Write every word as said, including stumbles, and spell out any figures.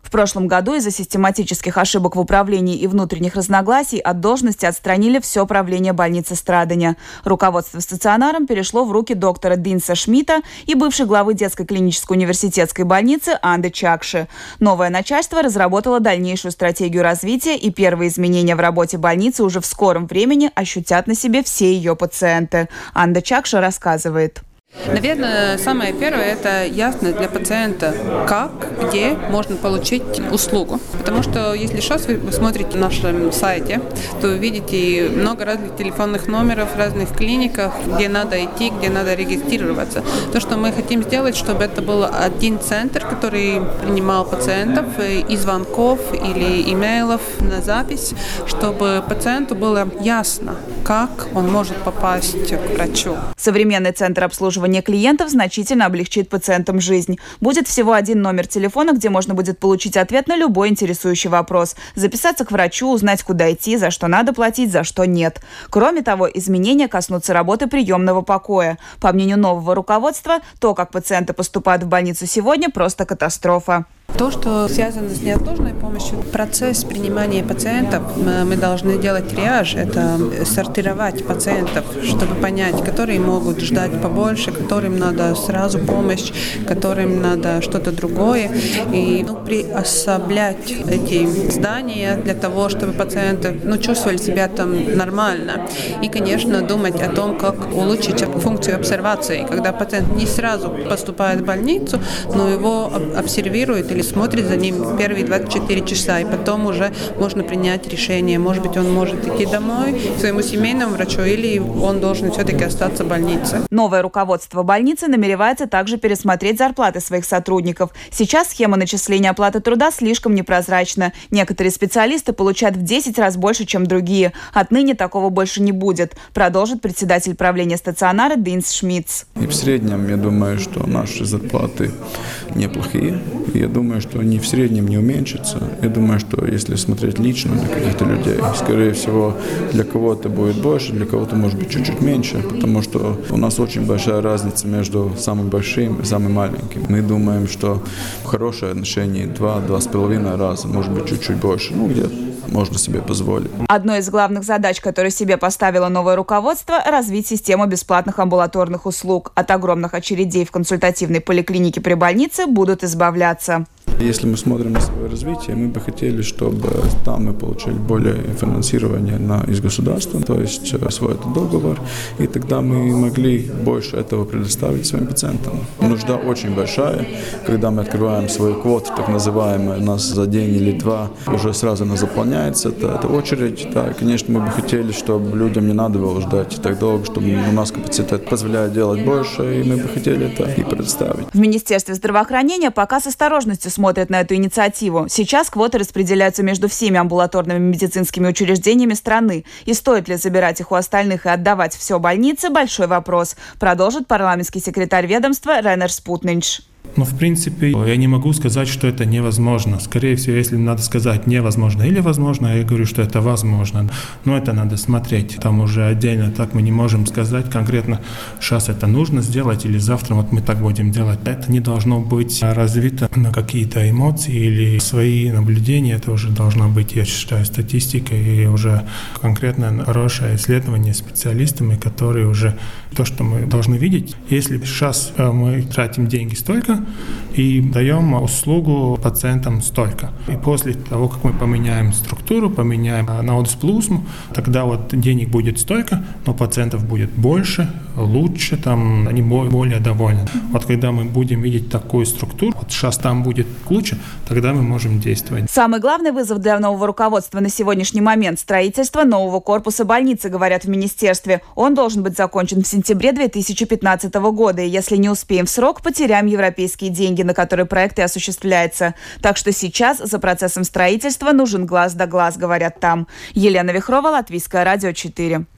В прошлом году из-за систематических ошибок в управлении и внутренних разногласий от должности отстранили все правление больницы Страдания. Руководство стационаром перешло в руки доктора Динса Шмидта и бывшей главы детской клинической университетской больницы Анды Чакши. Новое начальство разработало дальнейшую стратегию развития, и первые изменения в работе больницы уже в скором времени ощутят на себе все ее пациенты. Анда Чакша рассказывает. Наверное, самое первое – это ясно для пациента, как, где можно получить услугу. Потому что, если сейчас вы смотрите на нашем сайте, то вы видите много разных телефонных номеров в разных клиниках, где надо идти, где надо регистрироваться. То, что мы хотим сделать, чтобы это был один центр, который принимал пациентов и звонков или имейлов на запись, чтобы пациенту было ясно, как он может попасть к врачу. Современный центр обслуживания клиентов значительно облегчит пациентам жизнь. Будет всего один номер телефона, где можно будет получить ответ на любой интересующий вопрос, записаться к врачу, узнать, куда идти, за что надо платить, за что нет. Кроме того, изменения коснутся работы приемного покоя. По мнению нового руководства, то, как пациенты поступают в больницу сегодня, просто катастрофа. То, что связано с неотложной помощью, процесс принимания пациентов, мы должны делать триаж, это сортировать пациентов, чтобы понять, которые могут ждать побольше, которым надо сразу помощь, которым надо что-то другое. И ну, приособлять эти здания для того, чтобы пациенты ну, чувствовали себя там нормально. И, конечно, думать о том, как улучшить функцию обсервации, когда пациент не сразу поступает в больницу, но его обсервируют или смотрит за ним первые двадцать четыре часа, и потом уже можно принять решение. Может быть, он может идти домой к своему семейному врачу, или он должен все-таки остаться в больнице. Новое руководство больницы намеревается также пересмотреть зарплаты своих сотрудников. Сейчас схема начисления оплаты труда слишком непрозрачна. Некоторые специалисты получают в десять раз больше, чем другие. Отныне такого больше не будет, продолжит председатель правления стационара Динс Шмидт. И в среднем, я думаю, что наши зарплаты неплохие. Я думаю, что они в среднем не уменьшатся. Я думаю, что если смотреть лично на каких-то людей, скорее всего, для кого-то будет больше, для кого-то может быть чуть-чуть меньше, потому что у нас очень большая разница между самым большим и самым маленьким. Мы думаем, что хорошее отношение два-два с половиной раза, может быть, чуть-чуть больше, ну где-то можно себе позволить. Одной из главных задач, которую себе поставило новое руководство – развить систему бесплатных амбулаторных услуг. От огромных очередей в консультативной поликлинике при больнице будут избавляться. Если мы смотрим на свое развитие, мы бы хотели, чтобы там мы получили более финансирование на, из государства, то есть свой этот договор, и тогда мы могли больше этого предоставить своим пациентам. Нужда очень большая. Когда мы открываем свою квоту, так называемую, у нас за день или два уже сразу она заполняется, это, это очередь. Да, конечно, мы бы хотели, чтобы людям не надо было ждать так долго, чтобы у нас капацитет позволяет делать больше, и мы бы хотели это и предоставить. В Министерстве здравоохранения пока с осторожностью смотрят на эту инициативу. Сейчас квоты распределяются между всеми амбулаторными медицинскими учреждениями страны. И стоит ли забирать их у остальных и отдавать все больнице – большой вопрос, продолжит парламентский секретарь ведомства Ренер Спутнинш. Но, в принципе, я не могу сказать, что это невозможно. Скорее всего, если надо сказать невозможно или возможно, я говорю, что это возможно. Но это надо смотреть. Там уже отдельно так мы не можем сказать конкретно, сейчас это нужно сделать или завтра вот мы так будем делать. Это не должно быть развито на какие-то эмоции или свои наблюдения. Это уже должна быть, я считаю, статистика и уже конкретно хорошее исследование специалистами, которые уже то, что мы должны видеть. Если сейчас мы тратим деньги столько, и даем услугу пациентам столько. И после того, как мы поменяем структуру, поменяем наудс-плузму, тогда вот денег будет столько, но пациентов будет больше, лучше, там, они более довольны. Вот когда мы будем видеть такую структуру, вот сейчас там будет лучше, тогда мы можем действовать. Самый главный вызов для нового руководства на сегодняшний момент – строительство нового корпуса больницы, говорят в министерстве. Он должен быть закончен в сентябре две тысячи пятнадцатого года, и если не успеем в срок, потеряем европейские деньги, на которые проект и осуществляется. Так что сейчас за процессом строительства нужен глаз да глаз, говорят там. Елена Вихрова, Латвийское радио четыре.